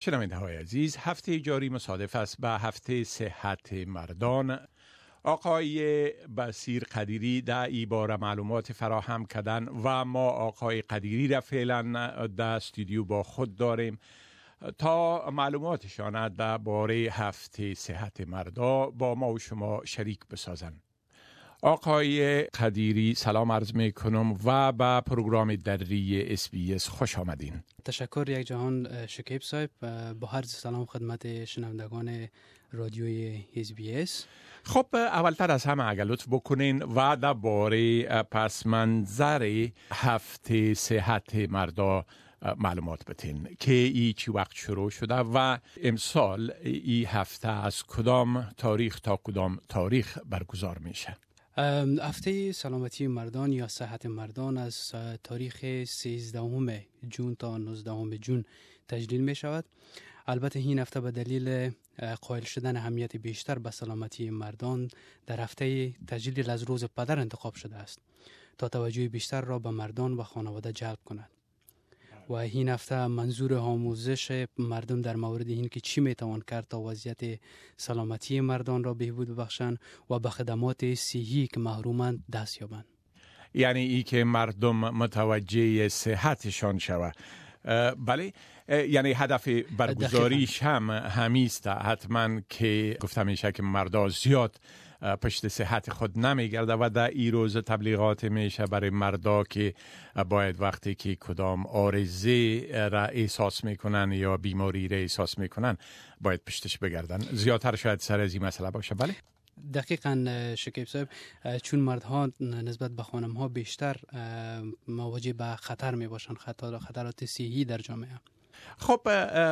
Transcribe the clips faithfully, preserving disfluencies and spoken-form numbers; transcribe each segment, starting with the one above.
شنونده های عزیز، هفته جاری مصادف است به هفته صحت مردان. آقای بصیر قدیری در ای باره معلومات فراهم کردن و ما آقای قدیری را فعلا در استودیو با خود داریم تا معلوماتشان در باره هفته صحت مردا با ما و شما شریک بسازند. آقای قدیری سلام عرض می کنم و به پروگرام دری اس بی اس خوش آمدین. تشکر یک جهان شکیب صاحب. با عرض سلام خدمت شنوندگان رادیوی اس بی اس. خب اولتر از همه اگر لطف بکنین و در باره پس منظر هفته صحت مردا معلومات بتین که ای چی وقت شروع شده و امسال ای هفته از کدام تاریخ تا کدام تاریخ برگزار میشه؟ هفته سلامتی مردان یا صحت مردان از تاریخ سیزدهم جون تا نوزدهم جون تجلیل می شود. البته این هفته به دلیل قائل شدن اهمیت بیشتر به سلامتی مردان در هفته تجلیل از روز پدر انتخاب شده است تا توجه بیشتر را به مردان و خانواده جلب کند. و این هفته منظور آموزش مردم در مورد این که چی میتوان کرد تا وضعیت سلامتی مردان را بهبود ببخشند و به خدمات صحی که محرومند دست یابند. یعنی ای که مردم متوجه صحتشان شود. بله، یعنی هدف برگزاریش هم همیست حتما که گفته میشه که مردا زیاد پشت صحت خود نمیگرده و در این روز تبلیغات میشه برای مردا که باید وقتی که کدام عارضه را احساس میکنن یا بیماری را احساس میکنن باید پشتش بگردن. زیادتر شاید سر از این مسئله باشه. بله دقیقاً شکیب صاحب، چون مردها نسبت به خانمها بیشتر مواجه به خطر می باشند، خطر خطرات صحی در جامعه. خب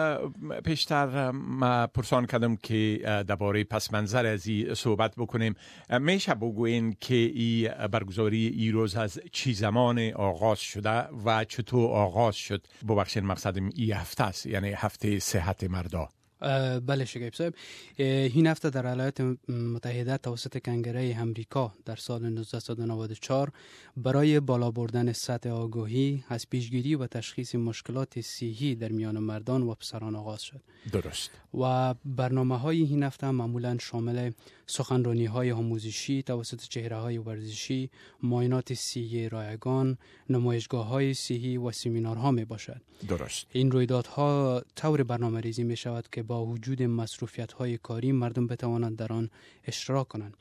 پیشتر ما پرسان کردم که درباره پس منظر از این صحبت بکنیم. میشه بگوین که ای برگزاری ای روز از چی زمان آغاز شده و چطور آغاز شد؟ ببخشید مقصدم ای هفته است، یعنی هفته صحت مردا. بله شکیب صاحب، این هفته در ایالات متحده توسط کنگره امریکا در سال نوزده نود و چهار برای بالا بردن سطح آگاهی از پیشگیری و تشخیص مشکلات صحی در میان مردان و پسران آغاز شد. درست. و برنامه های این هفته معمولا شامل سخنرانی های آموزشی توسط چهره های ورزشی، معاینات صحی رایگان، نمایشگاه های صحی و سمینارها می باشد. درست. این رویدادها طور برنامه ریزی می شود که با وجود مصروفیت های کاری مردم بتوانند در آن اشتراک کنند.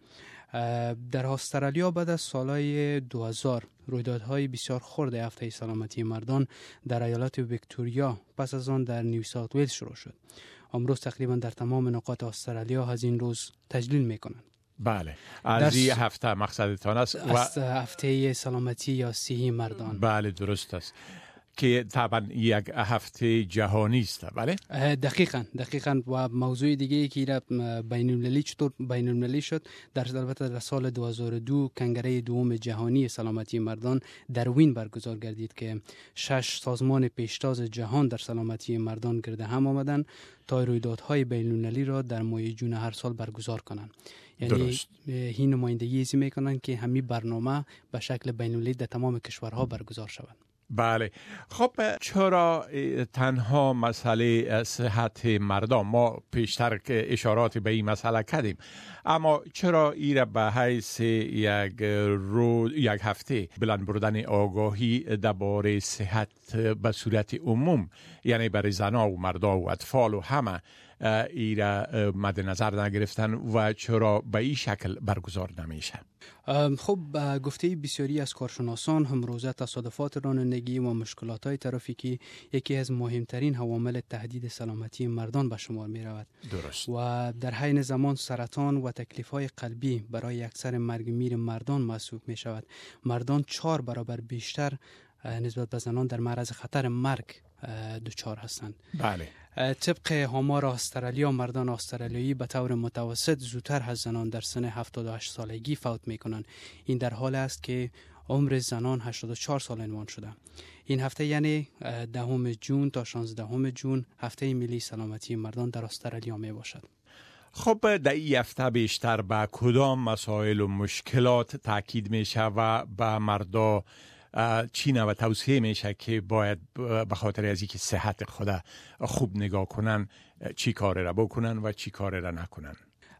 در استرالیا بعد از سالهای دو هزار رویدادهای بسیار خرد هفته سلامتی مردان در ایالت ویکتوریا پس از آن در نیو ساوت ویلز شروع شد. امروز تقریبا در تمام نقاط استرالیا از این روز تجلیل می کنند. بله، از این هفته مقصدتان است و از هفته سلامتی یا صحی مردان. بله درست است که طبعا یک هفته جهانی است. بله دقیقاً دقیقاً و موضوع دیگه ای که بین المللی چطور بین المللی شد در البته در سال دو هزار و دو کنگره دوم جهانی سلامتی مردان در وین برگزار گردید که شش سازمان پیشتاز جهان در سلامتی مردان گرد هم آمدند تا رویدادهای بین المللی را در ماه جون هر سال برگزار کنند. یعنی درست. این نمایندگی ایزی میکنن که همین برنامه به شکل بین المللی در تمام کشورها برگزار شود. بله. خب چرا تنها مسئله صحت مردم؟ ما پیشتر که اشارات به این مسئله کردیم، اما چرا ایره به حیث یک روز یک هفته بلند بردن آگاهی درباره صحت به صورت عموم، یعنی برای زنان و مردا و اطفال و همه ایره مد نظر نگرفتن و چرا به این شکل برگزار نمیشه؟ خب گفته بسیاری از کارشناسان امروزه تصادفات رانندگی و مشکلات های ترافیکی یکی از مهمترین عوامل تهدید سلامتی مردان به شمار می رود. درست. و در حین زمان سرطان و تکلیف های قلبی برای اکثر مرگ میر مردان محسوب می شود. مردان چهار برابر بیشتر نسبت به زنان در معرض خطر مرگ دچار هستند. بله. طبق آمار استرالیا مردان استرالیایی به طور متوسط زودتر از زنان در سن هفتاد و هشت سالگی فوت می کنند. این در حال است که عمر زنان هشتاد و چهار سال عنوان شده. این هفته یعنی دهم جون تا شانزدهم جون هفته ملی سلامتی مردان در استرالیا می باشد. خب در این هفته بیشتر به کدام مسائل و مشکلات تاکید میشه و به مردا چی نوع توصیه میشه که باید به خاطر از اینکه صحت خود خوب نگاه کنن چی کار را بکنن و چی کار را نکنن؟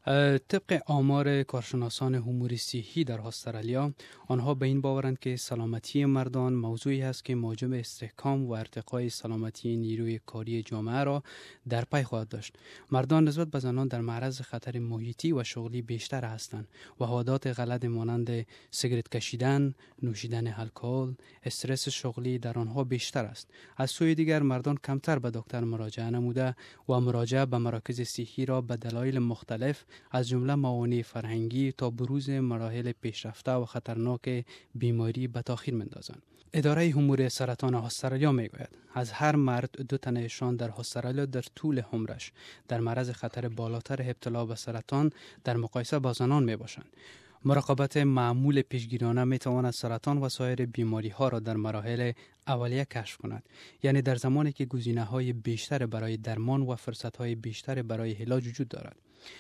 طبق آمار کارشناسان امور صحی در استرالیا، آنها به این باورند که سلامتی مردان موضوعی است که موجب استحکام و ارتقای سلامتی نیروی کاری جامعه را در پی خواهد داشت. مردان نسبت به زنان در معرض خطر محیطی و شغلی بیشتر هستند و عادات غلط مانند سیگارت کشیدن، نوشیدن الکل، استرس شغلی در آنها بیشتر است. از سوی دیگر مردان کمتر به دکتر مراجعه نموده و مراجعه به مراکز صحی را به دلایل مختلف از جمله موانع فرهنگی تا بروز مراحل پیشرفته و خطرناک بیماری به تاخیر می‌اندازند. اداره امور سرطان استرالیا میگوید از هر مرد دو تن ایشان در استرالیا در طول عمرش در معرض خطر بالاتر ابتلا به سرطان در مقایسه با زنان میباشند. مراقبت معمول پیشگیرانه می تواند سرطان و سایر بیماری ها را در مراحل اولیه کشف کند، یعنی در زمانی که گزینه های بیشتر برای درمان و فرصت های بیشتر برای علاج وجود دارد.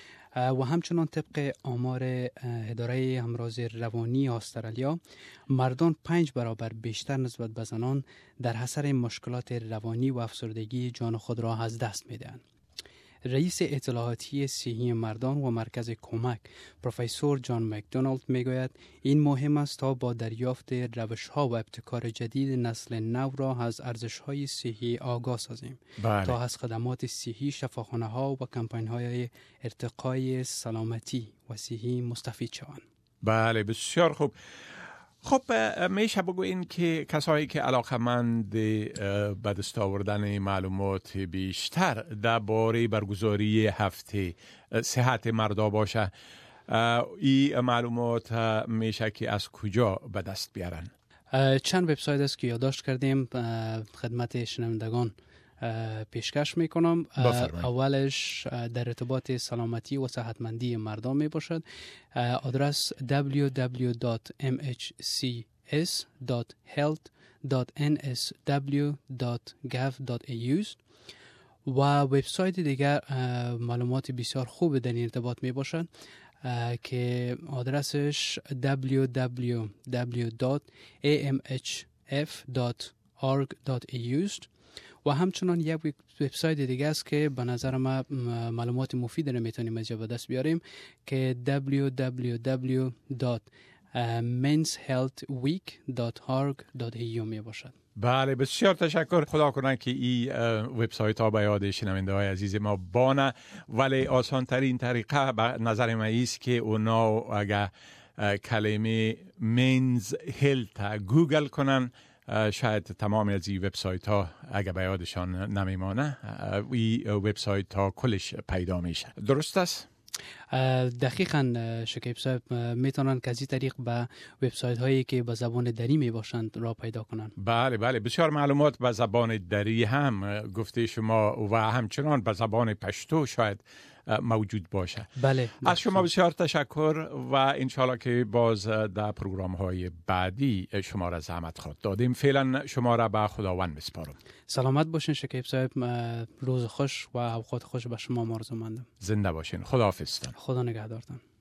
و همچنان طبق آمار اداره امراض روانی استرالیا، مردان پنج برابر بیشتر نسبت به زنان در اثر مشکلات روانی و افسردگی جان خود را از دست می‌دهند. رئیس اطلاعاتی صحی مردان و مرکز کمک پروفسور جان مکدونالد میگوید این مهم است تا با دریافت روش‌ها و ابتکار جدید نسل نو را از ارزش‌های صحی آگاه سازیم بله. تا از خدمات صحی، شفاخانه‌ها و کمپاین‌های ارتقای سلامتی و صحی مستفید شوند. بله بسیار خوب. خب میشه بگوین که کسایی که علاقمند به دست آوردن معلومات بیشتر درباره برگزاری هفته صحت مردا باشه، این معلومات میشه که از کجا به دست بیارن؟ چند وبسایت است که یادداشت کردیم خدمت شنوندگان پیشکش میکنم. اولش در ارتباط سلامتی و صحتمندی مردم می باشد. آدرس دبلیو دبلیو دبلیو دات ام اچ سی اس دات هلت دات ان اس دبلیو دات گاو دات ای یو و وبسایت دیگر معلومات بسیار خوب در این ارتباط می باشد که آدرسش دبلیو دبلیو دبلیو دات ای ام اچ اف دات اورگ دات ای یو و همچنان یک وبسایت دیگه است که به نظر ما معلومات مفید رو میتونیم از به دست بیاریم که دبلیو دبلیو دبلیو دات منز هلت ویک دات اورگ دات ای یو می باشد. بله بسیار تشکر. خدا کنه که این وبسایت ها به یاد شنونده های عزیز ما بانه، ولی آسان ترین طریقه به نظر ما است که اونا اگر کلمه منز هلت گوگل کنن، شاید تمام از این وبسایت ها اگر به یادشان نمیمانه این وبسایت ها کلش پیدا میشه. درست است؟ دقیقاً شکیب صاحب، میتونن که از این طریق به وبسایت هایی که به زبان دری می باشند را پیدا کنن. بله بله بسیار معلومات به زبان دری هم گفته شما و همچنان به زبان پشتو شاید موجود باشه. بله. از شما بسیار تشکر و انشالله که باز در پروگرام های بعدی شما را زحمت خواهد دادیم. فعلا شما را به خداوند میسپارم. سلامت باشین شکیب صاحب. روز خوش و اوقات خوش به شما آرزو مندم. زنده باشین. خداحافظ. خدا نگهدارتان.